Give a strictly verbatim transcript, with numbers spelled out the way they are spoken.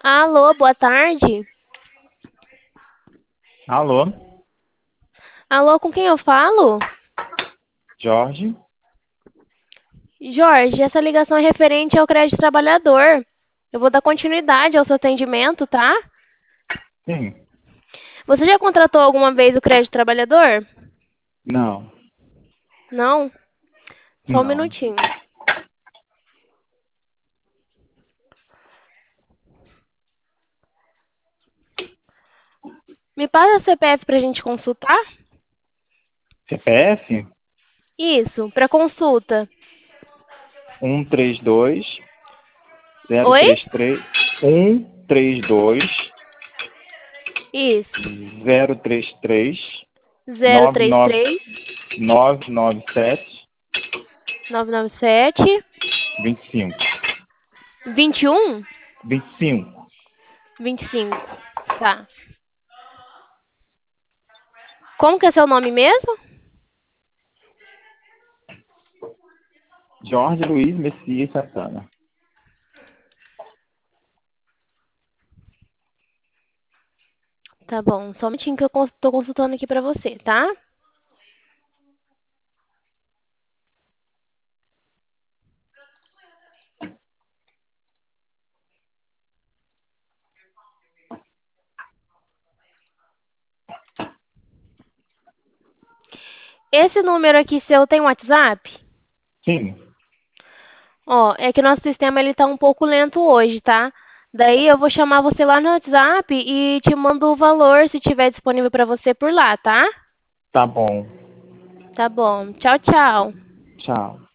Alô, boa tarde. Alô, Alô, com quem eu falo? Jorge? Jorge, essa ligação é referente ao crédito trabalhador. Eu vou dar continuidade ao seu atendimento, tá? Sim. Você já contratou alguma vez o crédito trabalhador? Não, Não? Só um não. minutinho. Me passa o C P F pra gente consultar? C P F? Isso, pra consulta. um três dois zero Oi? três três um três dois Isso. zero três três Zero nove três nove três nove nove sete nove nove sete vinte e cinco vinte e um vinte e cinco. vinte e cinco. Tá. Como que é seu nome mesmo? Jorge Luiz Messias Santana. Tá bom, só um minutinho que eu cons- tô consultando aqui pra você, tá? Esse número aqui seu tem WhatsApp? Sim, Ó, é que nosso sistema ele tá um pouco lento hoje, tá? Daí eu vou chamar você lá no WhatsApp e te mando o valor se tiver disponível pra você por lá, tá? tá bom. Tá bom. Tchau, tchau. Tchau.